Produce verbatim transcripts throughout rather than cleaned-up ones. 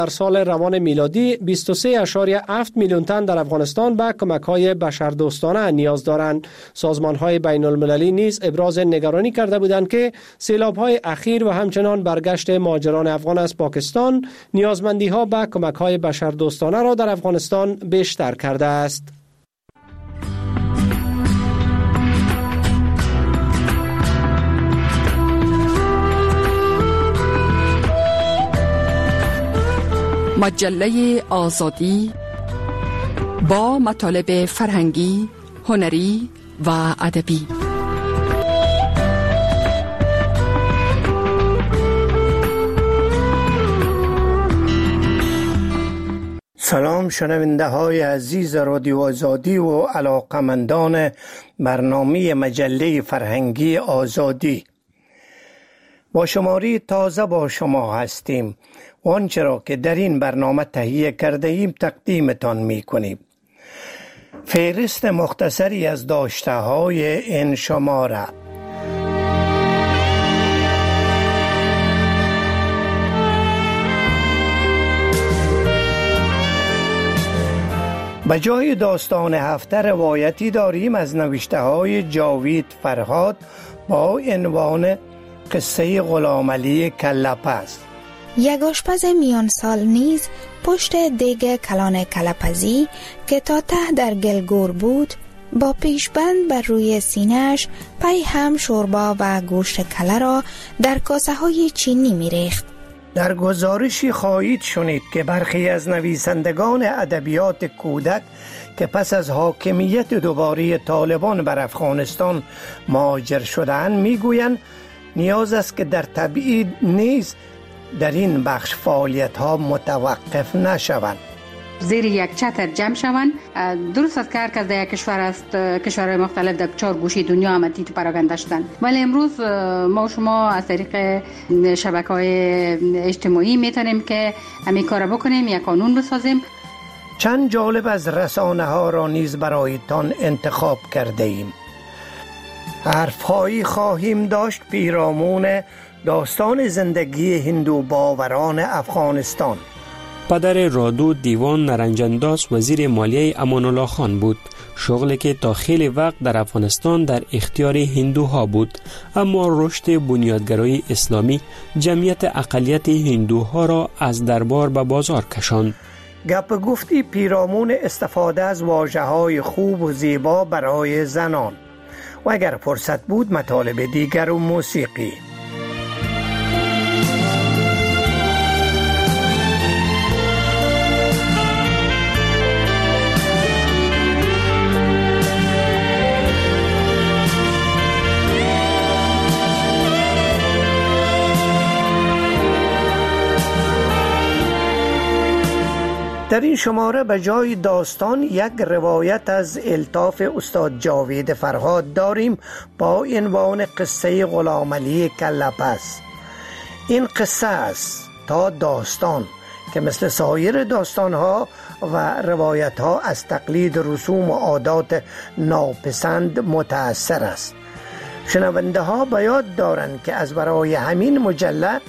در سال روان میلادی بیست و سه ممیز هفت میلیون تن در افغانستان به کمک‌های بشردوستانه نیاز دارند. سازمان‌های بین‌المللی نیز ابراز نگرانی کرده بودند که سیلاب‌های اخیر و همچنان برگشت مهاجران افغان از پاکستان نیازمندی‌ها به کمک‌های بشردوستانه را در افغانستان بیشتر کرده است. مجله آزادی با مطالب فرهنگی، هنری و ادبی. سلام شنونده های عزیز رادیو آزادی و علاقمندان برنامه مجله فرهنگی آزادی. با شماری تازه با شما هستیم و آنچه را که در این برنامه تهیه کرده ایم تقدیمتان می کنیم. فهرست مختصری از داشته های این شماره: به جای داستان هفته روایتی داریم از نوشته های جاوید فرهاد با عنوان قصه غلامعلی کله‌پز. یک آشپز میان سال نیز پشت دیگ کلان کله‌پزی که تا ته در گلگور بود با پیشبند بر روی سینه‌اش پی هم شوربا و گوشت کله را در کاسه های چینی می ریخت. در گزارشی خواهید شنید که برخی از نویسندگان ادبیات کودک که پس از حاکمیت دوباره طالبان بر افغانستان مهاجر شدند میگویند نیاز است که در تبعید نیز در این بخش فعالیت ها متوقف نشوند، زیر یک چتر جمع شوند. درست است که هر کس در یک کشور است، کشورهای مختلف در چهار گوشه دنیا همتی تو پراگنده شدند، ولی امروز ما شما از طریق شبکه‌های اجتماعی میتونیم که همین کار بکنیم، یک قانون بسازیم. چند جالب از رسانه ها را نیز برایتان انتخاب کرده ایم. حرفهایی خواهیم داشت پیرامون داستان زندگی هندو باوران افغانستان. پدر رادو دیوان نرنجانداز وزیر مالیه امان الله خان بود، شغلی که تا خیلی وقت در افغانستان در اختیار هندوها بود، اما رشد بنیادگرای اسلامی جمعیت اقلیت هندوها را از دربار به بازار کشاند. گپ گفتی پیرامون استفاده از واژه‌های خوب و زیبا برای زنان و اگر فرصت بود مطالب دیگر و موسیقی. در این شماره به جای داستان یک روایت از الطاف استاد جاوید فرهاد داریم با عنوان قصه غلامعلی کله‌پز. این قصه است تا داستان که مثل سایر داستانها و روایتها از تقلید رسوم و عادات ناپسند متأثر است. شنونده ها به یاد دارند که از برای همین مجلد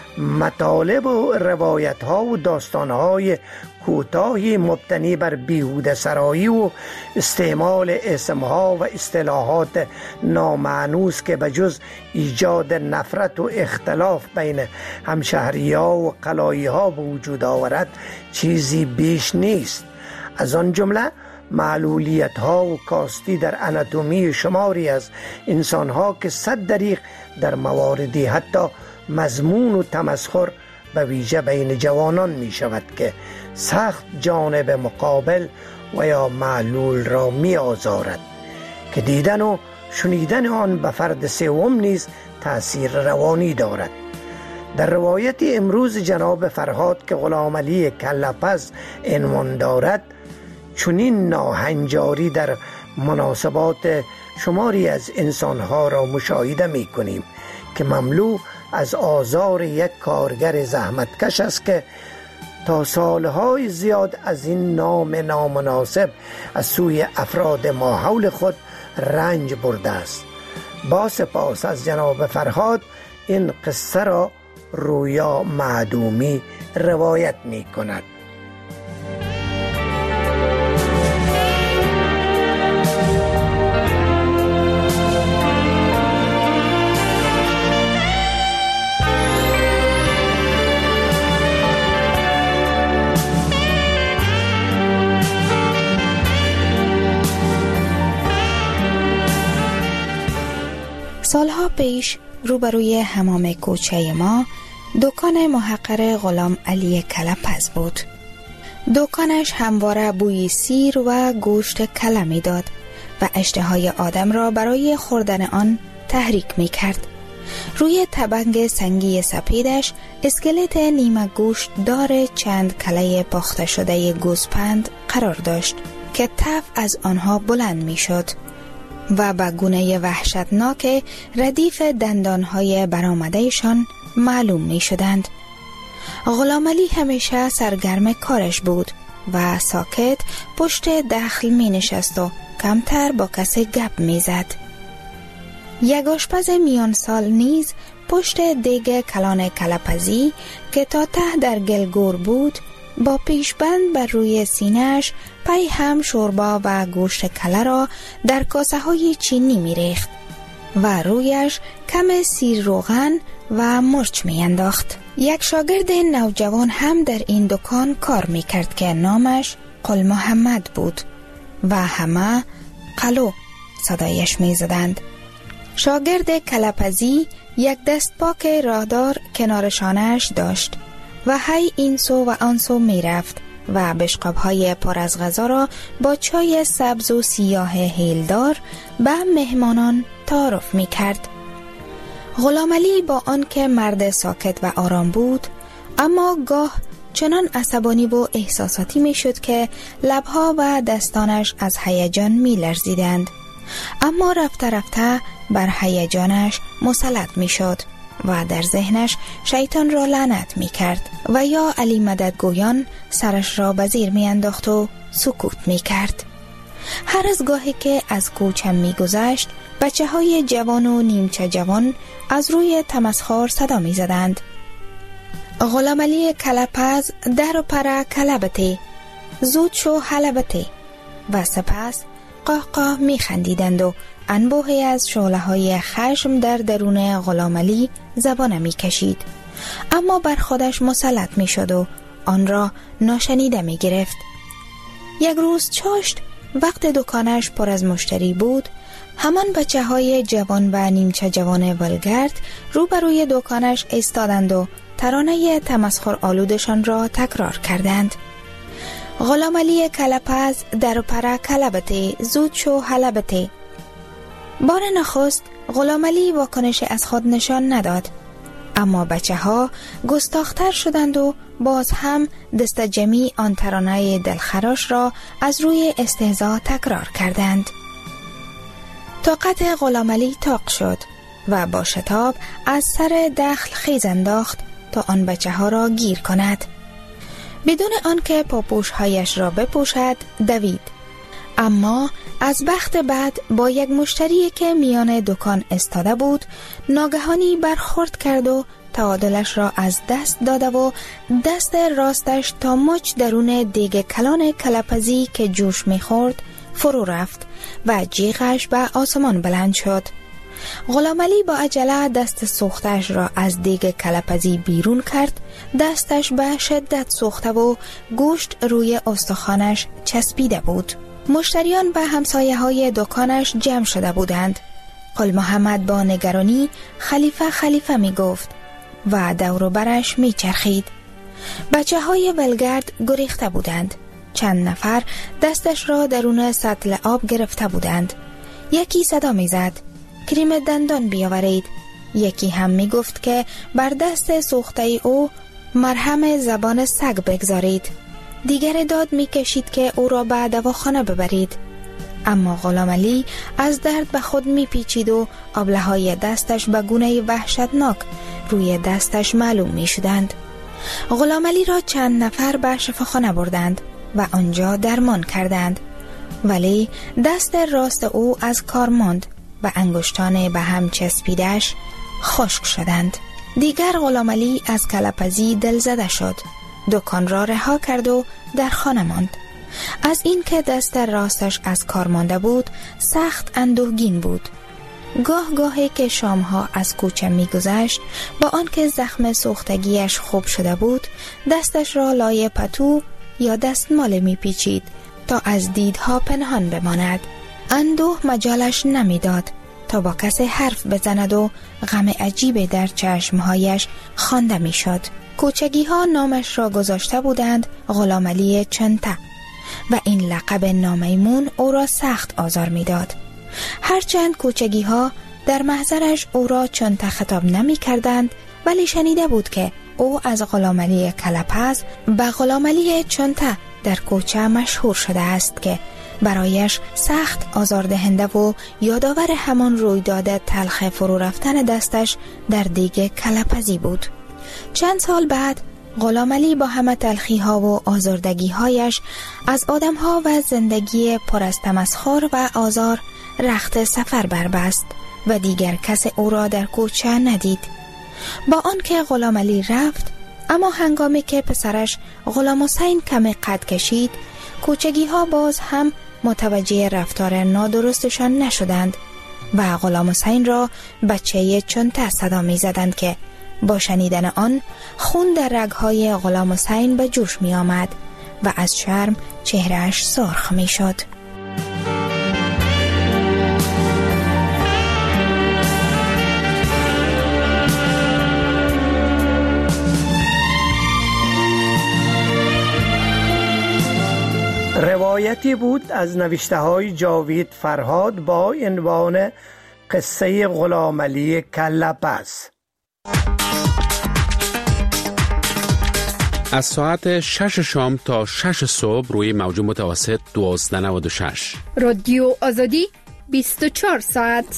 مطالب و روایت ها و داستان های کوتاهی مبتنی بر بیهوده سرایی و استعمال اسم ها و اصطلاحات نامانوس که بجز ایجاد نفرت و اختلاف بین همشهری ها و قلایی ها به وجود آورد چیزی بیش نیست. از آن جمله معلولیت ها و کاستی در اناتومی شماری از انسان ها که صد دریغ در مواردی حتی مضمون و تمسخر به ویژه بین جوانان می شود که سخت جانب مقابل و یا معلول را می آزارد که دیدن و شنیدن آن به فرد سوم نیز تأثیر روانی دارد. در روایت امروز جناب فرهاد که غلامعلی کله‌پز عنوان دارد چنین ناهنجاری در مناسبات شماری از انسانها را مشاهده می کنیم که مملو از آزار یک کارگر زحمتکش است که تا سالهای زیاد از این نام نامناسب از سوی افراد ماحول خود رنج برده است. با سپاس از جناب فرهاد این قصه را رویا معدومی روایت می کند. سالها پیش روبروی حمام کوچه ما دکان محقر غلام علی کلپز بود. دکانش همواره بوی سیر و گوشت کله می داد و اشتهای آدم را برای خوردن آن تحریک می کرد. روی تبنگ سنگی سپیدش اسکلت نیمه گوشت دار چند کله پخته شده گوسپند قرار داشت که تف از آنها بلند می شد و با گونه وحشتناک ردیف دندانهای برآمدهشان معلوم می شدند. غلام علی همیشه سرگرم کارش بود و ساکت پشت دخل می نشست و کمتر با کسی گپ می زد. یک آشپز میان سال نیز پشت دیگ کلان کلپزی که تا ته در گلگور بود با پیشبند بر روی سینه‌اش پی هم شوربا و گوشت کله را در کاسه های چینی می ریخت و رویش کم سیر روغن و مرچ می انداخت. یک شاگرد نوجوان هم در این دکان کار می کرد که نامش قل محمد بود و همه قلو صدایش می زدند. شاگرد کلپزی یک دست پاک راهدار کنار شانه‌اش داشت و هی این سو و آن سو می رفت و بشقاب‌های پر از غذا را با چای سبز و سیاه هیلدار به مهمانان تعارف می کرد. غلام علی با آن که مرد ساکت و آرام بود اما گاه چنان عصبانی و احساساتی می شد که لبها و دستانش از هیجان می لرزیدند، اما رفته رفته بر هیجانش مسلط می شد و در ذهنش شیطان را لعنت می کرد و یا علی مدد گویان سرش را به زیر می انداخت و سکوت می کرد. هر از گاهی که از کوچم می گذشت بچه های جوان و نیمچه جوان از روی تمسخر صدا می زدند. غلام علی کلپز در و پره کلبته، زود شو حلبته، و سپس قاه قاه می خندیدند و انبوهی از شعله های خشم در درون غلام علی زبانه می کشید، اما بر خودش مسلط می شد و آن را ناشنیده می گرفت. یک روز چاشت وقت دکانش پر از مشتری بود، همان بچه های جوان و نیمچه جوان ولگرد روبروی دکانش ایستادند و ترانه تمسخر آلودشان را تکرار کردند. غلام علی کلپز در پره کلبته، زود شو حلبته. بار نخست غلام علی واکنش از خود نشان نداد، اما بچه ها گستاختر شدند و باز هم دست جمعی آن ترانه دلخراش را از روی استهزا تکرار کردند. طاقت غلام علی طاق شد و با شتاب از سر دخل خیز انداخت تا آن بچه ها را گیر کند. بدون آنکه پاپوش هایش را بپوشد دوید، اما از بخت بعد با یک مشتری که میان دکان استاده بود ناگهانی برخورد کرد و تعادلش را از دست داده و دست راستش تا مچ درون دیگ کلان کلپزی که جوش میخورد فرو رفت و جیغش به آسمان بلند شد. غلام علی با عجله دست سوختش را از دیگ کلپزی بیرون کرد، دستش به شدت سوخته و گوشت روی استخوانش چسبیده بود. مشتریان به همسایه های دکانش جمع شده بودند. قل محمد با نگرانی خلیفه خلیفه می گفت و دور و برش می چرخید. بچه های ولگرد گریخته بودند. چند نفر دستش را درون سطل آب گرفته بودند. یکی صدا می زد کریم دندان بیاورید. یکی هم می گفت که بر دست سوخته او مرهم زبان سگ بگذارید. دیگر داد می کشید که او را به دواخانه ببرید. اما غلام علی از درد به خود می پیچید و آبله های دستش به گونه وحشتناک روی دستش معلوم می شدند. غلام علی را چند نفر به شفاخانه بردند و آنجا درمان کردند، ولی دست راست او از کار ماند و انگشتان به هم چسبیدش خشک شدند. دیگر غلام علی از کلپزی دل زده شد دکان را رها کرد و در خانه ماند. از این که دست راستش از کار مانده بود سخت اندوهگین بود. گاه گاهی که شامها از کوچه می گذشت با آنکه زخم سوختگیش خوب شده بود دستش را لای پتو یا دستمال می پیچید تا از دیدها پنهان بماند. اندوه مجالش نمی داد تا با کسی حرف بزند و غم عجیب در چشمهایش خوانده می شد. کوچگی ها نامش را گذاشته بودند غلامعلی چنته و این لقب نامیمون او را سخت آزار می داد. هرچند کوچگی ها در محضرش او را چنته خطاب نمی کردند ولی شنیده بود که او از غلامعلی کلپز به غلامعلی چنته در کوچه مشهور شده است که برایش سخت آزاردهنده و یادآور همان رویداد تلخ فرو رفتن دستش در دیگ کلپزی بود. چند سال بعد غلامعلی با همه تلخی ها و آزردگی هایش از آدم ها و زندگی پر از تمسخر و آزار رخت سفر بربست و دیگر کس او را در کوچه ندید. با آنکه غلامعلی رفت اما هنگامی که پسرش غلام حسین کمی قد کشید کوچگی ها باز هم متوجه رفتار نادرستشان نشدند و غلام حسین را بچه چنته صدا می زدند که با شنیدن آن خون در رگهای غلام حسین به جوش می آمد و از شرم چهرهش سرخ می شد. روایتی بود از نوشته های جاوید فرهاد با عنوان قصه غلامعلی کلپز. از ساعت شش شام تا شش صبح روی موج متوسط دوازده نود و شش. رادیو آزادی بیست و چهار ساعت.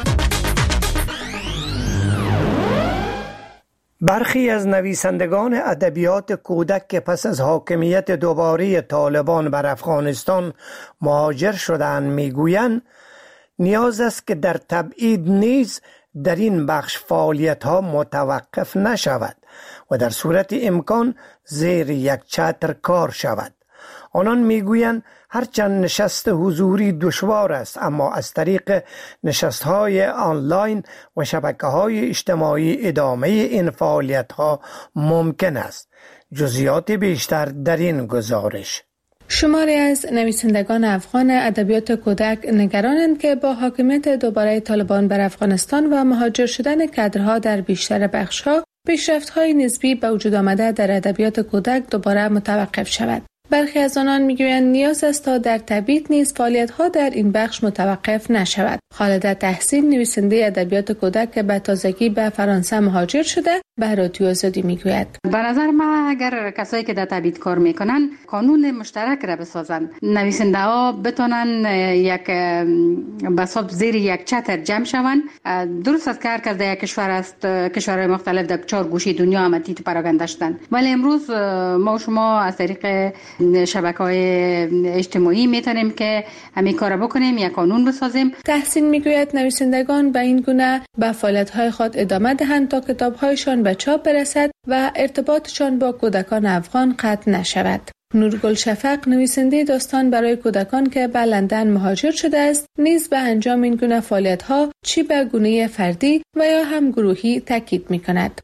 برخی از نویسندگان ادبیات کودک که پس از حاکمیت دوباره طالبان بر افغانستان مهاجر شدند میگویند نیاز است که در تبعید نیز در این بخش فعالیت ها متوقف نشود و در صورت امکان زیر یک چتر کار شود. آنان میگویند هرچند نشست حضوری دشوار است اما از طریق نشست های آنلاین و شبکه های اجتماعی ادامه این فعالیت ها ممکن است. جزئیات بیشتر در این گزارش. شماری از نویسندگان افغان ادبیات کودک نگرانند که با حاکمیت دوباره طالبان بر افغانستان و مهاجر شدن کادرها در بیشتر بخش‌ها پیشرفت‌های نسبی به وجود آمده در ادبیات کودک دوباره متوقف شود. برخی از آنان میگویند نیاز است تا در تبعید نیز فعالیت‌ها در این بخش متوقف نشود. خالده تحسین نویسنده ادبیات کودک که به تازگی به فرانسه مهاجر شده به رادیو آزادی میگوید به نظر من اگر کسایی که در تبعید کار میکنن قانون مشترک را بسازن، نویسنده ها بتونن یک بساط زیر یک چتر جمع شون. درست است که هر کس در یک کشور است، کشورهای مختلف در چهار گوشه دنیا همتی تو پراگنده شدن، ولی امروز ما و شما از طریق شبکه‌های اجتماعی میتونیم که همین کارا بکنیم، یک قانون بسازیم. تحسین میگوید نویسندگان به این گونه به فعالیت‌های خود ادامه دهند تا کتاب‌هایشان به چاپ برسد و ارتباطشان با کودکان افغان قطع نشود. نورگل شفق نویسنده داستان برای کودکان که به لندن مهاجر شده است نیز به انجام این گونه فعالیت‌ها چی به گونه فردی و یا هم گروهی تاکید می‌کند.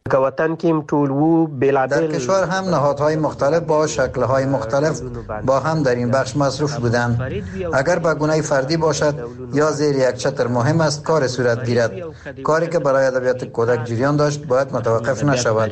در کشور هم نهادهای مختلف با شکل‌های مختلف با هم در این بخش مصروف بودند. اگر به گونه فردی باشد یا زیر یک چتر مهم است کار صورت گیرد. کاری که برای ادبیات کودک جریان داشت باید متوقف نشود.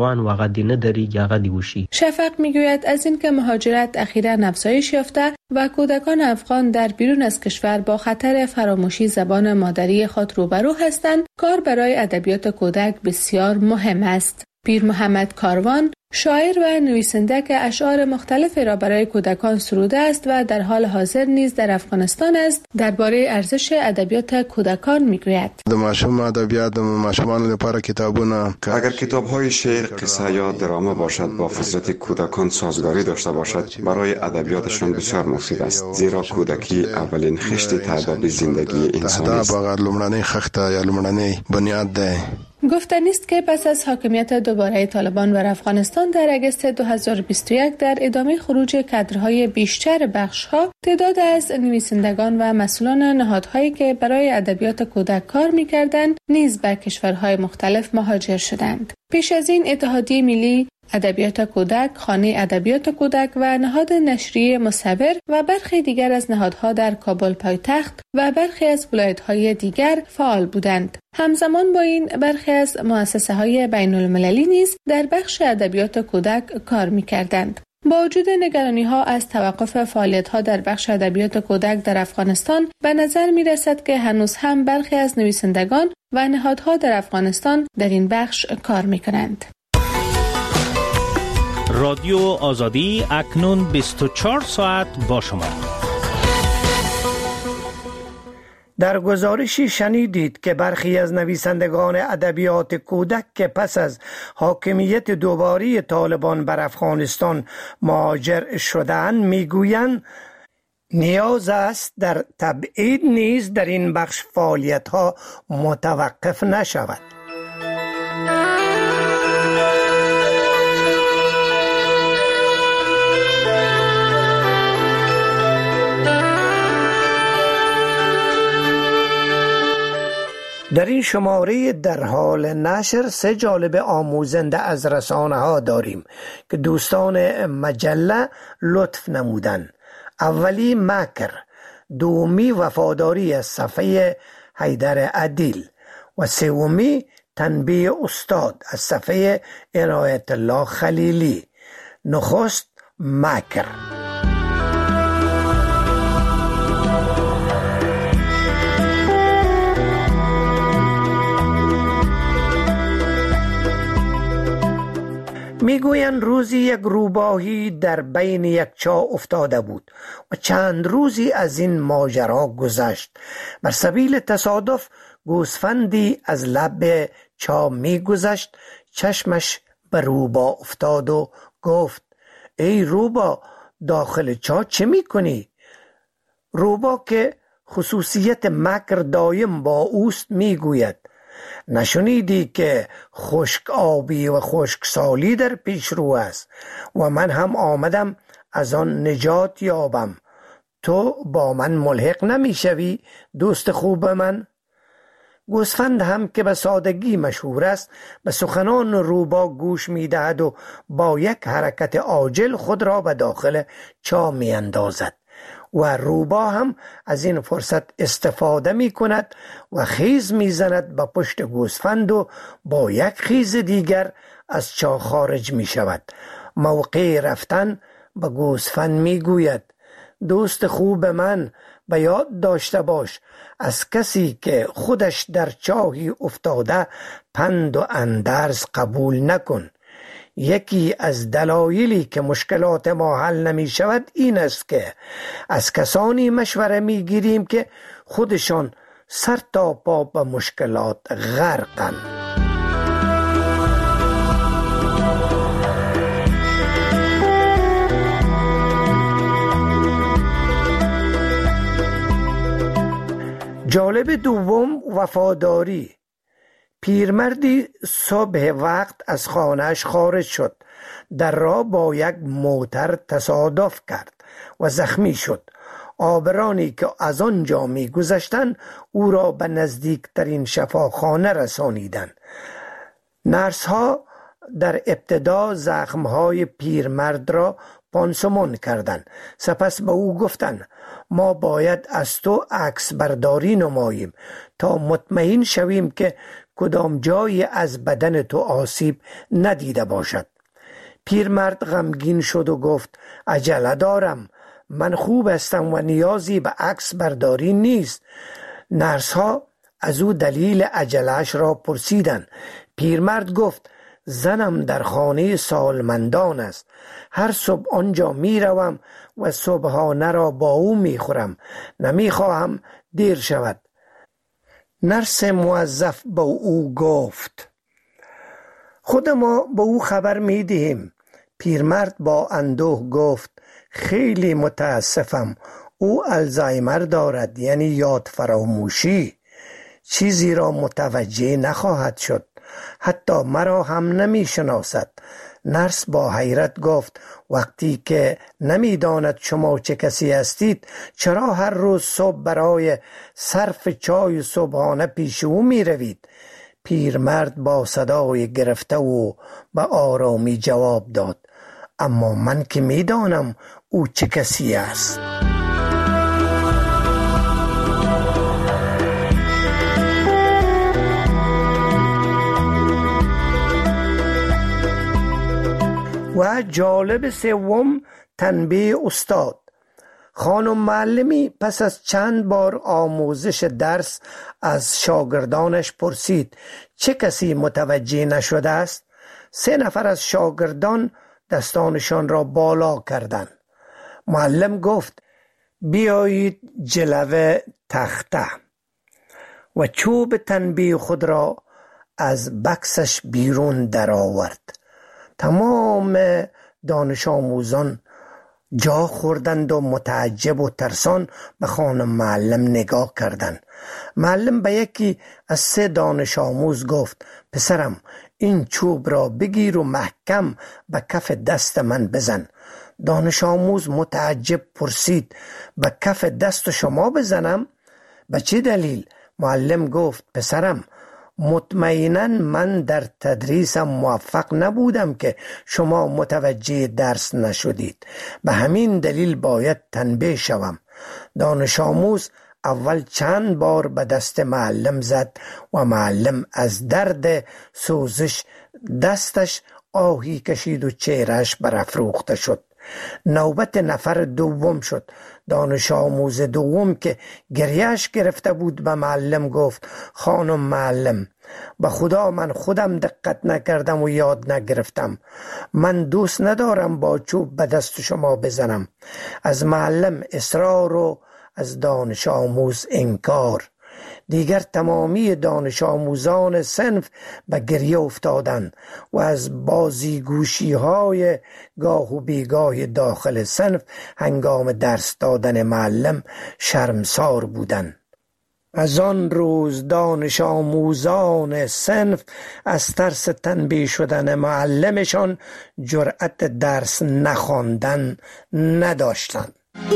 شفق می‌گوید از این که مهاجرت اخیراً افزایش یافته و کودکان افغان در بیرون از کشور با خطر فراموشی زبان مادری خود روبرو هستند، کار برای ادبیات کودک بسیار مهم است. پیر محمد کاروان شاعر و نویسنده که اشعار مختلفی را برای کودکان سروده است و در حال حاضر نیز در افغانستان است، درباره ارزش ادبیات کودکان میگوید. د ماشوم ادبیات د ماشومان لپاره کتابونه، اگر کتاب‌های شعر، قصه یا درامه باشد با فطرت کودکان سازگاری داشته باشد، برای ادبیاتشان بسیار مفید است، زیرا کودکی اولین خشت تعداد زندگی انسانی است. دا باغ لومړنی خښته یا لومړنی بنیاد ده. گفتنی است که پس از حاکمیت دوباره طالبان بر افغانستان در اگست دو هزار و بیست و یک در ادامه خروج کادرهای بیشتر بخش‌ها، تعداد از نویسندگان و مسئولان نهادهایی که برای ادبیات کودک کار می‌کردند نیز به کشورهای مختلف مهاجر شدند. پیش از این اتحادیه ملی ادبیات کودک، خانه ادبیات کودک و نهاد نشریه مصور و برخی دیگر از نهادها در کابل پایتخت و برخی از ولایت‌های دیگر فعال بودند. همزمان با این برخی از مؤسسه‌های بین‌المللی نیز در بخش ادبیات کودک کار می‌کردند. با وجود نگرانی‌ها از توقف فعالیت‌ها در بخش ادبیات کودک در افغانستان، به نظر می‌رسد که هنوز هم برخی از نویسندگان و نهادها در افغانستان در این بخش کار می‌کنند. رادیو آزادی اکنون بیست و چهار ساعت با شما. در گزارشی شنیدید که برخی از نویسندگان ادبیات کودک که پس از حاکمیت دوباره طالبان بر افغانستان مهاجر شدند میگویند نیاز است در تبعید نیز در این بخش فعالیت‌ها متوقف نشود. در این شماره در حال نشر سه جالب آموزنده از رسانه ها داریم که دوستان مجله لطف نمودن. اولی مکر، دومی وفاداری از صفحه حیدر عدیل و سومی تنبیه استاد از صفحه عنایت الله خلیلی. نخست مکر. میگویند روزی یک روباهی در بین یک چاه افتاده بود و چند روزی از این ماجرا گذشت. بر سبیل تصادف گوسفندی از لب چاه میگذشت، چشمش به روبا افتاد و گفت: ای روبا، داخل چاه چه میکنی؟ روبا که خصوصیت مکر دایم با اوست میگوید: نشنیدی که خشک آبی و خشک سالی در پیش رو است و من هم آمدم از آن نجات یابم. تو با من ملحق نمی شوی دوست خوب من؟ گوسفند هم که به سادگی مشهور است به سخنان روبا گوش می دهد و با یک حرکت عاجل خود را به داخل چاه می اندازد و روبا هم از این فرصت استفاده می کند و خیز می زند به پشت گوسفند و با یک خیز دیگر از چاه خارج می شود. موقع رفتن به گوسفند می گوید: دوست خوب من، به یاد داشته باش از کسی که خودش در چاهی افتاده پند و اندرز قبول نکن. یکی از دلایلی که مشکلات ما حل نمی شود این است که از کسانی مشوره می گیریم که خودشان سر تا پا به مشکلات غرقند. جالب دوم وفاداری. پیرمردی صبح وقت از خانهش خارج شد. در راه با یک موتر تصادف کرد و زخمی شد. آبرانی که از آنجا می گذشتند او را به نزدیکترین شفاخانه رسانیدند. نرس ها در ابتدا زخمهای پیرمرد را پانسمان کردند. سپس به او گفتند: ما باید از تو عکس برداری نماییم تا مطمئن شویم که کدام جایی از بدن تو آسیب ندیده باشد. پیرمرد غمگین شد و گفت: عجله دارم، من خوب هستم و نیازی به عکس برداری نیست. نرس ها از او دلیل عجله‌اش را پرسیدند. پیرمرد گفت: زنم در خانه سالمندان است. هر صبح آنجا می روم و صبحانه را با او می خورم. نمی خواهم دیر شود. نرس موظف با او گفت: خود ما به او خبر می دهیم. پیرمرد با اندوه گفت: خیلی متاسفم، او الزایمر دارد، یعنی یاد فراموشی. چیزی را متوجه نخواهد شد. حتی مرا هم نمی شناسد. نرس با حیرت گفت وقتی که نمی داند شما چه کسی هستید چرا هر روز صبح برای صرف چای صبحانه پیش او می روید؟ پیرمرد با صدای گرفته و با آرامی جواب داد اما من که می دانم او چه کسی است. و جالب سوم تنبیه استاد. خانم معلمی پس از چند بار آموزش درس از شاگردانش پرسید چه کسی متوجه نشده است؟ سه نفر از شاگردان دستانشان را بالا کردند. معلم گفت بیایید جلوه تخته و چوب تنبیه خود را از بکسش بیرون درآورد. تمام دانش آموزان جا خوردند و متعجب و ترسان به خانم معلم نگاه کردند. معلم به یکی از سه دانش آموز گفت پسرم این چوب را بگیر و محکم به کف دست من بزن. دانش آموز متعجب پرسید به کف دست شما بزنم؟ به چه دلیل؟ معلم گفت پسرم مطمئناً من در تدریسم موفق نبودم که شما متوجه درس نشدید، به همین دلیل باید تنبیه شوم. دانش آموز اول چند بار به دست معلم زد و معلم از درد سوزش دستش آهی کشید و چهرهش برافروخته شد. نوبت نفر دوم شد. دانش آموز دوم که گریهش گرفته بود به معلم گفت خانم معلم به خدا من خودم دقت نکردم و یاد نگرفتم. من دوست ندارم با چوب به دست شما بزنم. از معلم اصرار و از دانش آموز انکار. دیگر تمامی دانش آموزان صنف به گریه افتادند و از بازیگوشی های گاه و بیگاه داخل صنف هنگام درس دادن معلم شرمسار بودند. از آن روز دانش آموزان صنف از ترس تنبیه شدن معلمشان جرأت درس نخواندن نداشتند.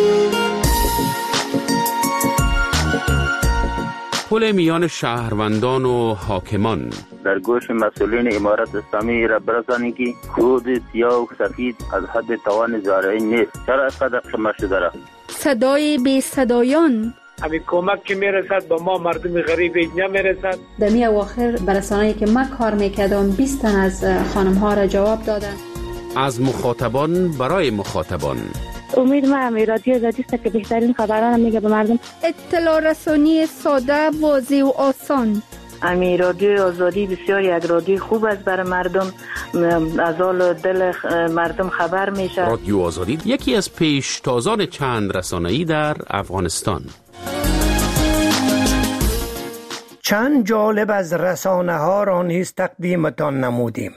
پل میان شهروندان و حاکمان. در گوش مسئولین امارت اسلامی را برسانید که خود سیاه و سفید از حد توان زارعی نیست. چرا اینقدر شما شده را؟ صدای بی صدایان. همین کمک که میرسد با ما مردم غریب اینجا میرسد. در می اواخر برسانه‌ای که من کار میکردم بیست تن از خانم ها را جواب دادن. از مخاطبان برای مخاطبان. امید ما هم رادیو آزادی است که بهترین خبران میگه به مردم. اطلاع رسانی ساده، واضح و آسان. امی رادیو آزادی بسیار یک رادیو خوب است برای مردم، از حال دل مردم خبر میشه. رادیو آزادی یکی از پیشتازان چند رسانه‌ای در افغانستان. چند جالب از رسانه ها را نیز تقدیمتان نمودیم.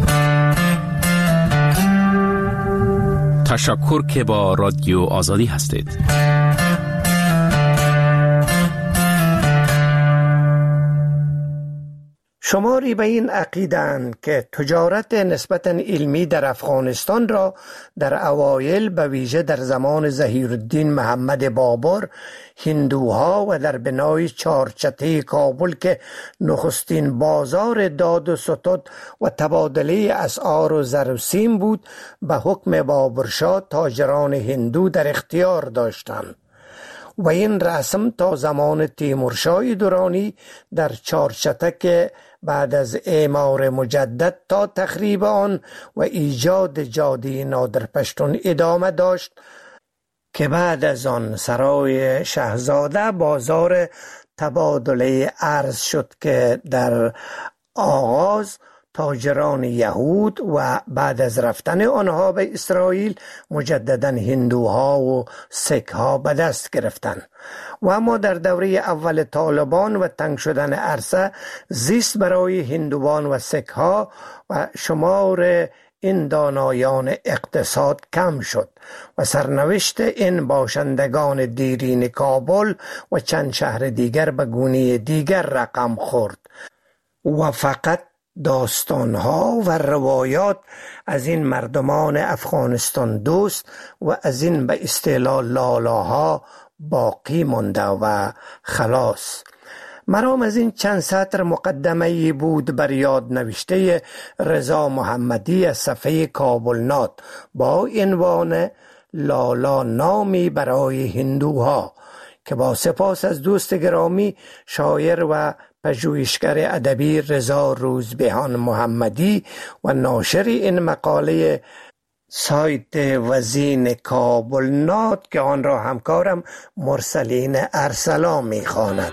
تشکر که با رادیو آزادی هستید. شماری به این عقیده‌اند که تجارت نسبتاً علمی در افغانستان را در اوایل به ویژه در زمان ظهیرالدین محمد بابر هندوها و در بنای چارچته کابل که نخستین بازار داد و ستد و تبادله اسعار و زر و سیم بود به حکم بابرشاه تاجران هندو در اختیار داشتند و این رسم تا زمان تیمورشاه درانی در چارچتک بعد از اعمار مجدد تا تخریب آن و ایجاد جاده نادرپشتون ادامه داشت که بعد از آن سرای شاهزاده بازار تبادله ارز شد که در آغاز تاجران یهود و بعد از رفتن آنها به اسرائیل مجددا هندوها و سیکها به دست گرفتند و اما در دوره اول طالبان و تنگ شدن عرصه زیست برای هندوان و سیکها و شمار این دانایان اقتصاد کم شد و سرنوشت این باشندگان دیرین کابل و چند شهر دیگر به گونه دیگر رقم خورد و فقط داستانها و روایات از این مردمان افغانستان دوست و از این به اصطلاح لالاها باقی مانده و خلاص. مرام از این چند سطر مقدمه‌ای بود بر یاد نوشته رضا محمدی از صفحه کابلنات با عنوان لالا نامی برای هندوها که با سپاس از دوست گرامی شاعر و پژوهشگر ادبی رضا روزبهان محمدی و ناشر این مقاله سایت وزین کابلنات که آن را همکارم مرسلین ارسلا می‌خواند.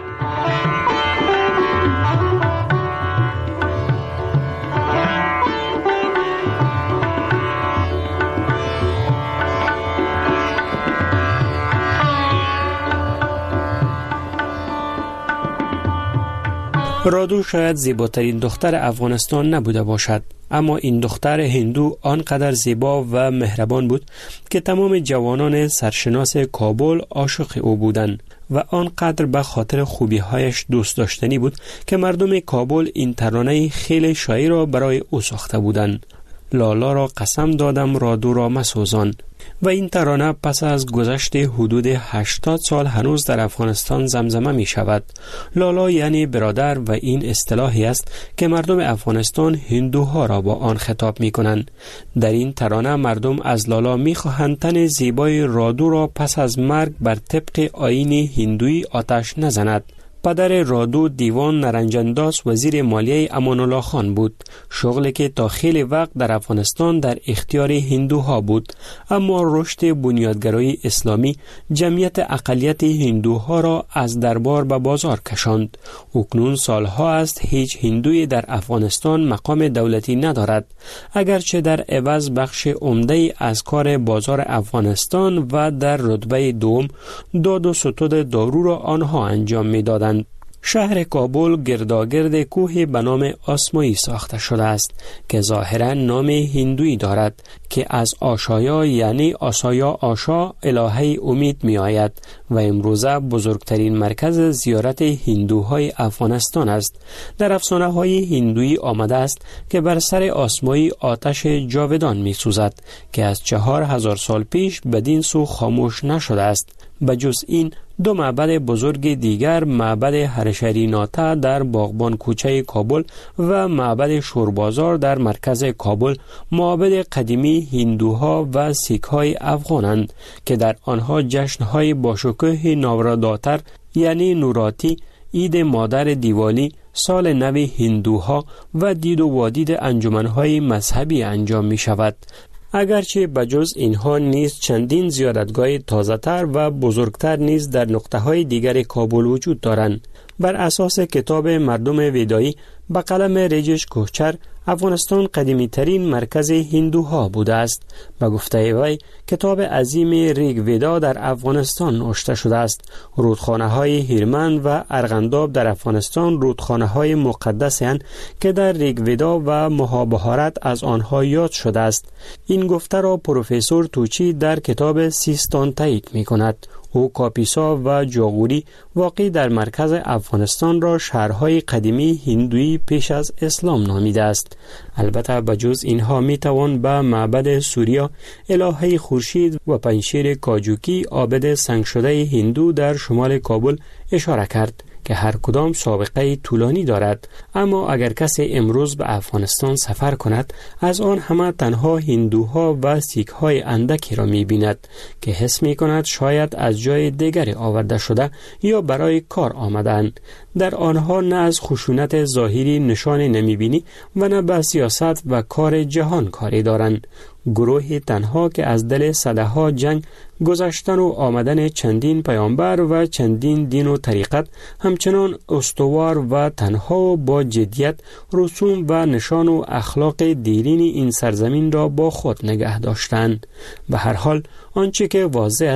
رادو شاید زیباترین دختر افغانستان نبوده باشد، اما این دختر هندو آنقدر زیبا و مهربان بود که تمام جوانان سرشناس کابل عاشق او بودند و آنقدر به خاطر خوبی‌هایش دوست داشتنی بود که مردم کابل این ترانه خیلی شایع را برای او ساخته بودند. لالا را قسم دادم رادو را مسوزان. و این ترانه پس از گذشت حدود هشتاد سال هنوز در افغانستان زمزمه می شود. لالا یعنی برادر و این اصطلاحی است که مردم افغانستان هندوها را با آن خطاب می کنند. در این ترانه مردم از لالا می خواهند تن زیبای رادو را پس از مرگ بر طبق آیین هندویی آتش نزند. پدر رادو دیوان نرنجنداس وزیر مالیه امان الله خان بود، شغلی که تا خیلی وقت در افغانستان در اختیار هندوها بود، اما رشد بنیادگرایی اسلامی جمعیت اقلیت هندوها را از دربار به بازار کشاند. اکنون سالها است هیچ هندوی در افغانستان مقام دولتی ندارد، اگرچه در عوض بخش عمده از کار بازار افغانستان و در رتبه دوم داد و ستد دارو را آنها انجام می دادند. شهر کابل گرداگرد کوه به نام آسمایی ساخته شده است که ظاهرا نام هندویی دارد که از آشایا یعنی آسایا آشا الهه امید می آید و امروزه بزرگترین مرکز زیارت هندوهای افغانستان است. در افسانه های هندویی آمده است که بر سر آسمایی آتش جاودان می سوزد که از چهار هزار سال پیش بدین سو خاموش نشده است. بجز این دو معبد بزرگ دیگر، معبد هرشریناتا در باغبان کوچه کابل و معبد شوربازار در مرکز کابل، معبد قدیمی هندوها و سیک‌های افغانند که در آنها جشن‌های باشکوه نوراداتر یعنی نوراتی، عید مادر دیوالی، سال نو هندوها و دید و وادید انجمن‌های مذهبی انجام می شود. اگرچه بجز اینها نیز چندین زیارتگاه تازه‌تر و بزرگتر نیز در نقطه‌های دیگر کابل وجود دارند. بر اساس کتاب مردم ویدایی به قلم رجش کوهچر، افغانستان قدیمی ترین مرکز هندوها بوده است. به گفته وی کتاب عظیم ریگ ویدا در افغانستان نوشته شده است. رودخانه های هیرمند و ارغنداب در افغانستان رودخانه های مقدس هستند که در ریگ ویدا و مهابهارت از آنها یاد شده است. این گفته را پروفسور توچی در کتاب سیستان تایید می کند. او کاپیسا و جاغوری واقع در مرکز افغانستان را شهرهای قدیمی هندویی پیش از اسلام نامیده است. البته بجز اینها می توان به معبد سوریا، الهه خورشید و پنشیر کاجوکی، عابد سنگ شده هندو در شمال کابل اشاره کرد که هر کدام سابقه طولانی دارد. اما اگر کسی امروز به افغانستان سفر کند، از آن همه تنها هندوها و سیک‌های اندکی را می بیند که حس می کند شاید از جای دیگری آورده شده یا برای کار آمدند. در آنها نه از خشونت ظاهری نشانی نمی بینی و نه به سیاست و کار جهان کاری دارند. گروهی تنها که از دل صدها جنگ، گذشتن و آمدن چندین پیامبر و چندین دین و طریقت همچنان استوار و تنها و با جدیت رسوم و نشان و اخلاق دیرین این سرزمین را با خود نگه داشتند. به هر حال آنچه که واضح است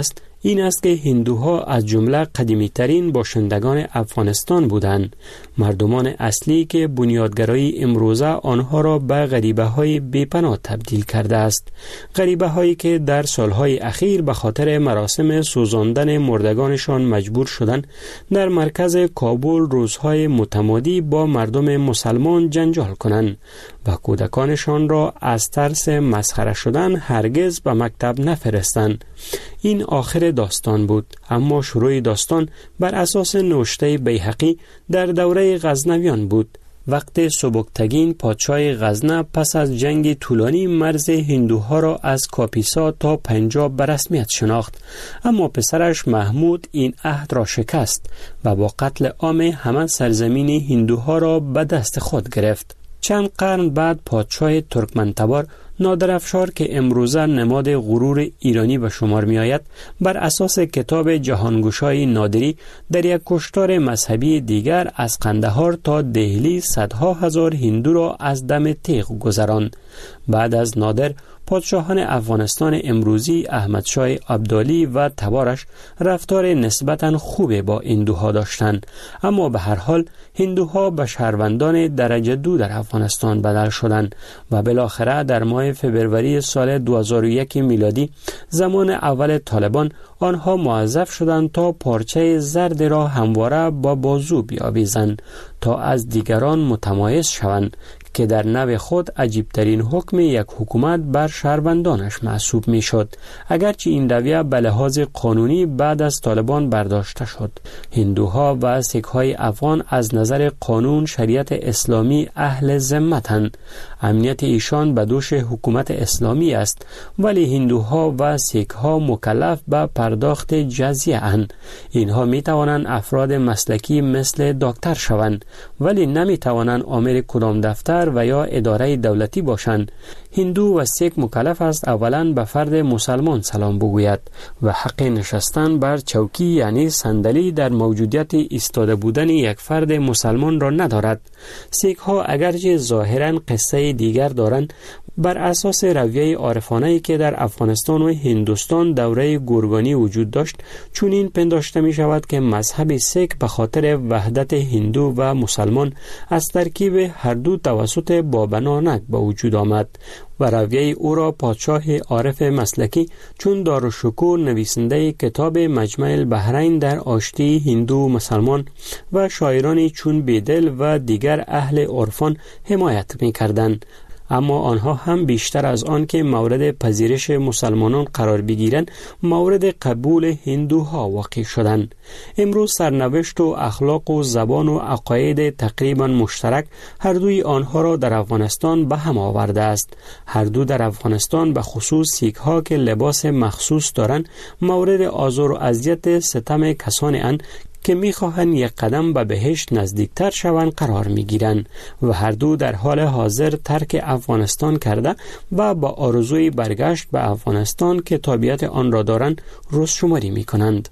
این است که هندوها از جمله قدیمی ترین باشندگان افغانستان بودند. مردمان اصلی که بنیادگرایی امروزه آنها را به غریبه های بی‌پناه تبدیل کرده است. غریبه هایی که در سالهای اخیر به خاطر مراسم سوزاندن مردگانشان مجبور شدند در مرکز کابل روزهای متمادی با مردم مسلمان جنجال کنند و کودکانشان را از ترس مسخره شدن هرگز به مکتب نفرستند. این آخر داستان بود، اما شروع داستان بر اساس نوشته بیهقی در دوره غزنویان بود. وقت سبکتگین پادشاه غزنه پس از جنگ طولانی مرز هندوها را از کاپیسا تا پنجاب به رسمیت شناخت، اما پسرش محمود این عهد را شکست و با قتل عام همه سرزمین هندوها را به دست خود گرفت. چند قرن بعد پادشاه ترکمنتبار نادرافشار که امروزه نماد غرور ایرانی به شمار می آید، بر اساس کتاب جهانگشای نادری در یک کشتار مذهبی دیگر از قندهار تا دهلی صدها هزار هندو را از دم تیغ گذراند. بعد از نادر پادشاهان افغانستان امروزی احمدشاه ابدالی و تبارش رفتار نسبتاً خوب با هندوها داشتند، اما به هر حال هندوها به شهروندان درجه دو در افغانستان بدل شدند و بالاخره در ماه فبروری سال دو هزار و یک میلادی زمان اول طالبان آنها موظف شدند تا پارچه زرد را همواره با بازو بیاویزند تا از دیگران متمایز شوند که در نوع خود عجیبترین حکم یک حکومت بر شهروندانش محسوب می شد، اگرچه این رویه به لحاظ قانونی بعد از طالبان برداشته شد. هندوها و سیک‌های افغان از نظر قانون شریعت اسلامی اهل ذمتند. امنیت ایشان به دوش حکومت اسلامی است، ولی هندوها و سیک‌ها مکلف به پرداخت جزیه اند. اینها می توانند افراد مسلکی مثل دکتر شوند، ولی نمی توانند آمر کدام دفتر و یا اداره دولتی باشند. هندو و سیک مکلف است اولا به فرد مسلمان سلام بگوید و حق نشستن بر چوکی یعنی صندلی در موجودیت ایستاده بودن یک فرد مسلمان را ندارد. سیک ها اگرچه ظاهرا قصه دیگر دارند، بر اساس رویه عارفانه‌ای که در افغانستان و هندوستان دوره گورگانی وجود داشت، چون این پنداشته می شود که مذهب سیک به خاطر وحدت هندو و مسلمان از ترکیب هر دو توسط بابا نانک به وجود آمد و رویه او را پادشاه عارف مسلکی چون دارالشکوه نویسنده کتاب مجمع البحرین در آشتی هندو مسلمان و شاعرانی چون بیدل و دیگر اهل عرفان حمایت می کردند. اما آنها هم بیشتر از آن که مورد پذیرش مسلمانان قرار بگیرند، مورد قبول هندوها واقع شدند. امروز سرنوشت و اخلاق و زبان و عقاید تقریبا مشترک هر دوی آنها را در افغانستان به هم آورده است. هر دو در افغانستان به خصوص سیک ها که لباس مخصوص دارند مورد آزار و اذیت ستم کسانی اند که می‌خواهند یک قدم به بهشت نزدیکتر شوند قرار می‌گیرند و هر دو در حال حاضر ترک افغانستان کرده و با آرزوی برگشت به افغانستان که تابعیت آن را دارند روزشماری می‌کنند.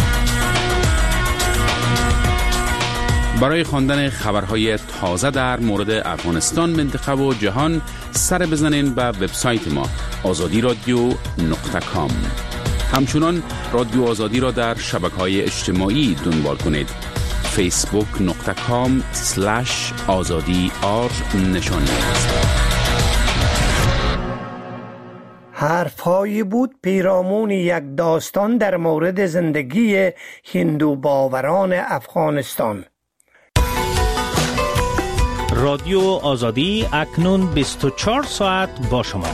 برای خواندن خبرهای تازه در مورد افغانستان، منطقه و جهان سر بزنین به وبسایت ما آزادی رادیو نقطه کام. همچنان رادیو آزادی را در شبکه‌های اجتماعی دنبال کنید. فیسبوک نقطه کام سلش آزادی آر نشانی است. حرف‌هایی بود پیرامون یک داستان در مورد زندگی هندو باوران افغانستان. رادیو آزادی اکنون بیست و چهار ساعت با شما.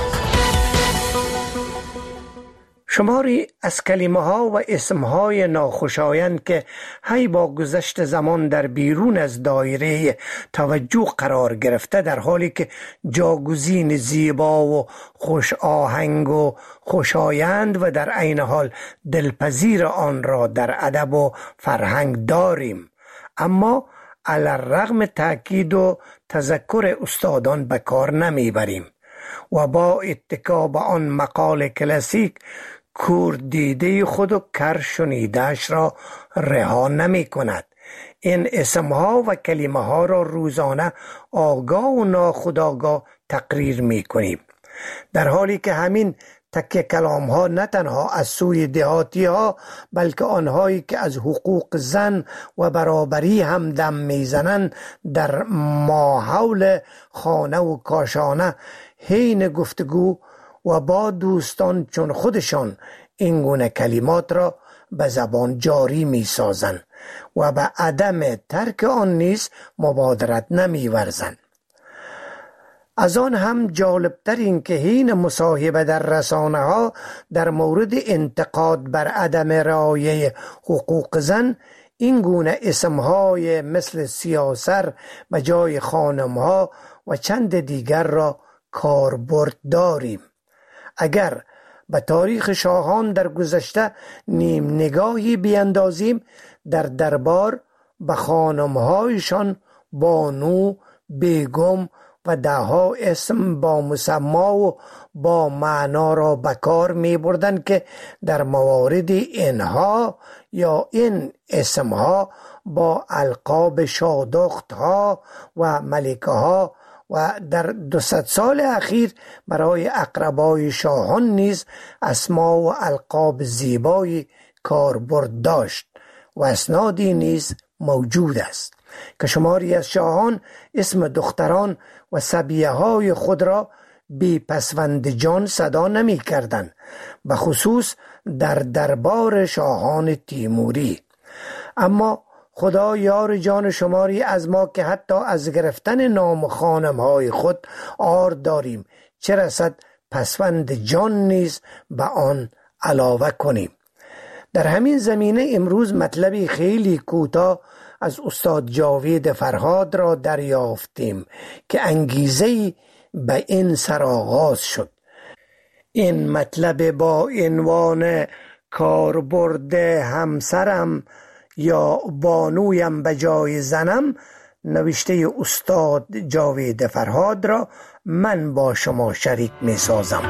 شماری از کلمه ها و اسم های ناخوشایند که هی با گذشت زمان در بیرون از دایره توجه قرار گرفته، در حالی که جاگزین زیبا و خوش آهنگ و خوشایند و در عین حال دلپذیر آن را در ادب و فرهنگ داریم، اما علی الرغم تاکید و تذکر استادان به کار نمیبریم و با اتکا به آن مقال کلاسیک کور دیده خود و کر شنیده‌اش را رها نمی کند. این اسمها و کلمه ها را روزانه آگاه و ناخودآگاه تقریر می کنیم، در حالی که همین تکه کلام ها نه تنها از سوی دهاتی ها بلکه آنهایی که از حقوق زن و برابری هم دم میزنند در ماحول خانه و کاشانه حین گفتگو و با دوستان چون خودشان این گونه کلمات را به زبان جاری می سازند و به عدم ترک آن نیز مبادرت نمی ورزند. از آن هم جالبتر این که حین مصاحبه در رسانه ها در مورد انتقاد بر عدم رعایت حقوق زن این گونه اسمهای مثل سیاسر به جای خانمها و چند دیگر را کاربرد داریم. اگر به تاریخ شاهان در گذشته نیم نگاهی بیندازیم در دربار به خانمهایشان بانو، بیگم و دهها اسم با مسما و با معنا را به کار می بردن که در موارد اینها یا این اسمها با القاب شادختها و ملکه ها و در دوصد سال اخیر برای اقربای شاهان نیز اسما و القاب زیبای کاربرد داشت و اسنادی نیز موجود است که شماری از شاهان اسم دختران و صبیه های خود را بی پسوند جان صدا نمی کردن، به خصوص در دربار شاهان تیموری. اما خدا یار جان شماری از ما که حتی از گرفتن نام خانم های خود عار داریم، چه رسد پسوند جان نیز به آن علاوه کنیم. در همین زمینه امروز مطلبی خیلی کوتاه از استاد جاوید فرهاد را دریافتیم که انگیزه‌ای به این سرآغاز شد. این مطلب با عنوان کاربرد همسرم یا بانویم به جای زنم نوشته استاد جاوید فرهاد را من با شما شریک می سازم.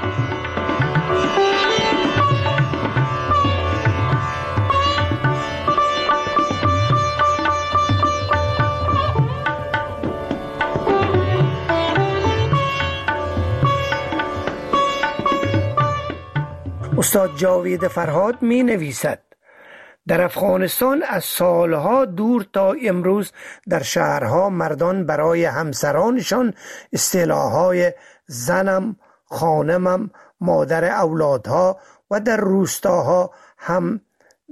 استاد جاوید فرهاد می نویسد در افغانستان از سالها دور تا امروز در شهرها مردان برای همسرانشان اصطلاح‌های زنم، خانمم، مادر اولادها و در روستاها هم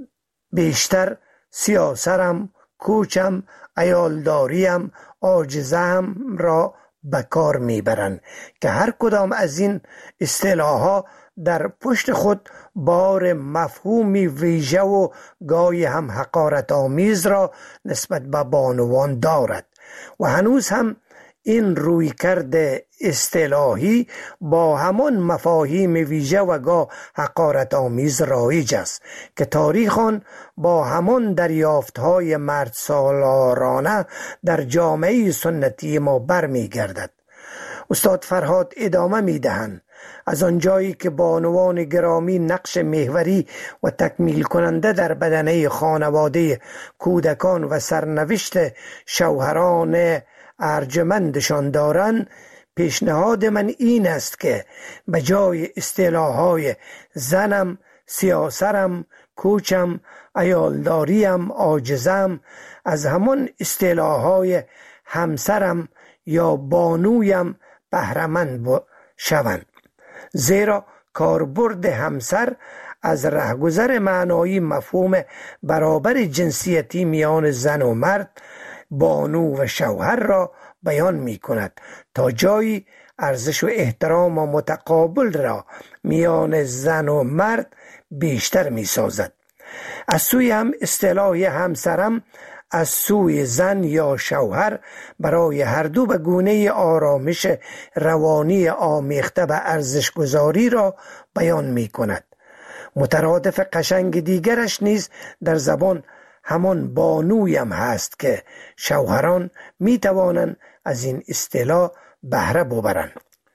بیشتر سیاسرم، کوچم، عیالداریم، عاجزم را به کار میبرند که هر کدام از این اصطلاح‌ها در پشت خود بار مفهومی ویژه و گاهی هم حقارت آمیز را نسبت به بانوان دارد و هنوز هم این رویکرد اصطلاحی با همان مفاهیم ویژه و گاه حقارت آمیز رایج است که تاریخ آن با همان دریافت‌های مرد سالارانه در جامعه سنتی ما برمیگردد. استاد فرهاد ادامه میدهند از آنجایی که بانوان گرامی نقش محوری و تکمیل کننده در بدنه خانواده کودکان و سرنوشت شوهران ارجمندشان دارند، پیشنهاد من این است که به جای اصطلاح‌های زنم، سیاسرم، کوچم، عیالداریم، عاجزم از همان اصطلاح‌های همسرم یا بانویم بهره‌مند شوند، زیرا کاربرد همسر از رهگذر معنایی مفهوم برابر جنسیتی میان زن و مرد، بانو و شوهر را بیان می کند تا جایی ارزش و احترام و متقابل را میان زن و مرد بیشتر می سازد. از سوی هم اصطلاح همسرم از سوی زن یا شوهر برای هر دو به گونه آرامش روانی آمیخته به ارزش گذاری را بیان می کند. مترادف قشنگ دیگرش نیز در زبان همان بانویم هست که شوهران می توانند از این اصطلاح بهره ببرند.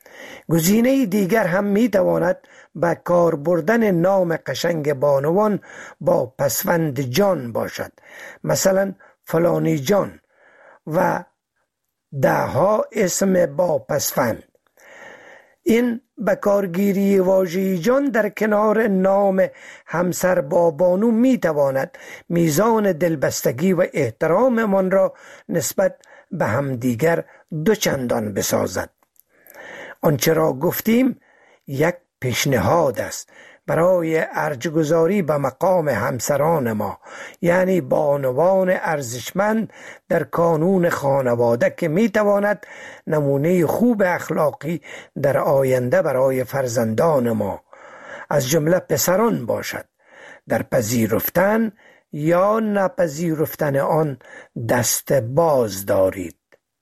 گزینه دیگر هم می تواند به کار بردن نام قشنگ بانوان با پسوند جان باشد، مثلا فلانی جان و ده ها اسم با پسوند. این به کارگیری واژه جان در کنار نام همسر با بانو می تواند میزان دلبستگی و احتراممان را نسبت به همدیگر دو چندان بسازد. آنچه را گفتیم یک پیشنهاد است برای ارجگذاری به مقام همسران ما، یعنی بانوان ارزشمند در کانون خانواده که می تواند نمونه خوب اخلاقی در آینده برای فرزندان ما از جمله پسران باشد. در پذیرفتن یا نپذیرفتن آن دست باز دارید.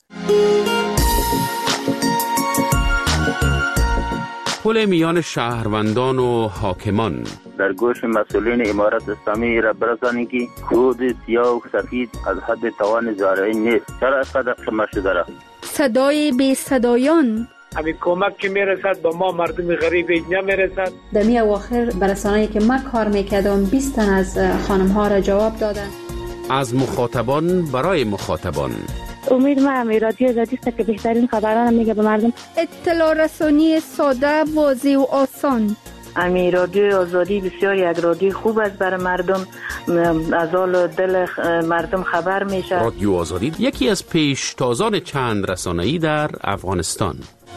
پل میان شهروندان و حاکمان در گوش مسئولین امارت اسلامی را برسانید که کود سیاه و سفید از حد توان زارعی نیست. چرا اینقدر شما شده را؟ صدای بی صدایان همین کمک که میرسد به ما مردم غریب نمیرسد. در می اواخر برسانه‌ای که من کار میکردم بیست تن از خانم ها را جواب دادن. از مخاطبان برای مخاطبان. امید ما رادیو آزادی است که بهترین خبران میگه به مردم. اطلاع رسانی ساده، واضح و آسان. امی رادیو آزادی بسیار یک رادیو خوب است برای مردم، از حال دل مردم خبر میشه. رادیو آزادی یکی از پیشتازان چند رسانه‌ای در افغانستان.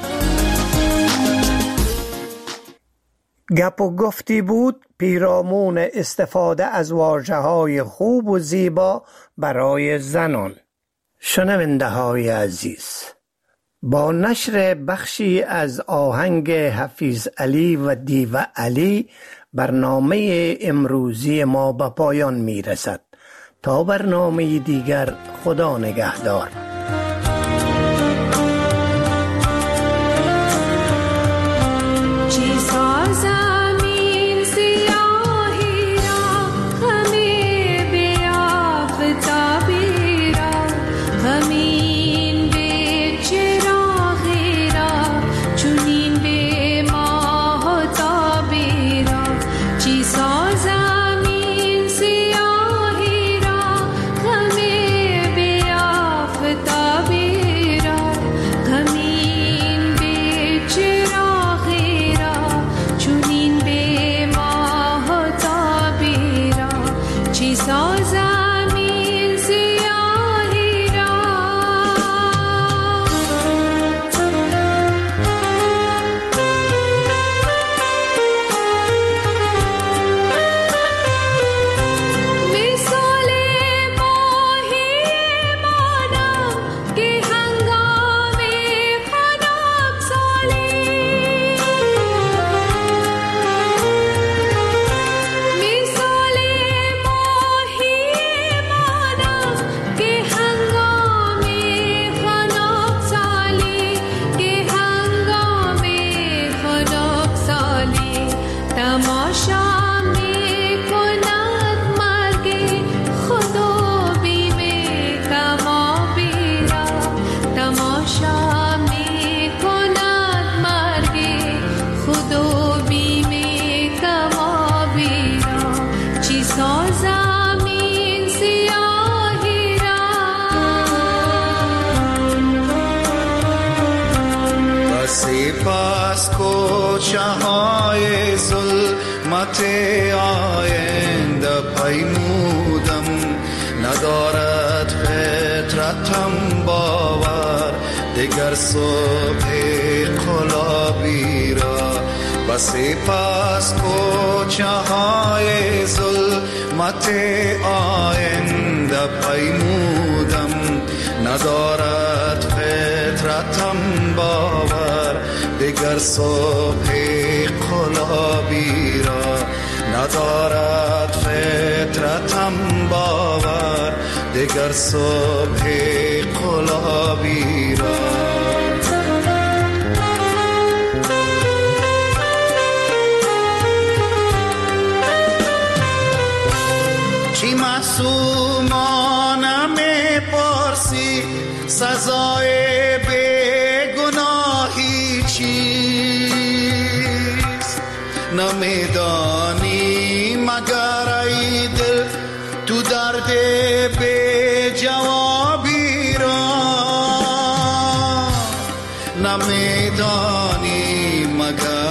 گپ و گفتی بود پیرامون استفاده از واژه‌های خوب و زیبا برای زنان. شنونده های عزیز، با نشر بخشی از آهنگ حفیظ علی و دیو علی برنامه امروزی ما به پایان می رسد. تا برنامه دیگر، خدا نگهدار. سپاس کوچه‌های ظلمت آینده پیمودم، ندارد فطرتم باور دیگر صبح قلابی را. و سپاس کوچه‌های ظلمت آینده پیمودم، ندارد فطرتم باور دیگر صبح قلابی را. ندارد فطرتم باور دیگر صبح قلابی را. چی معصومانه می‌پرسی سزای بیگناهی چیست؟ نمیدانی مگر ای دل تو درد بی جوابی را؟ نمیدانی مگر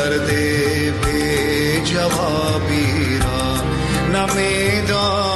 درد بی جوابی را نمیدانم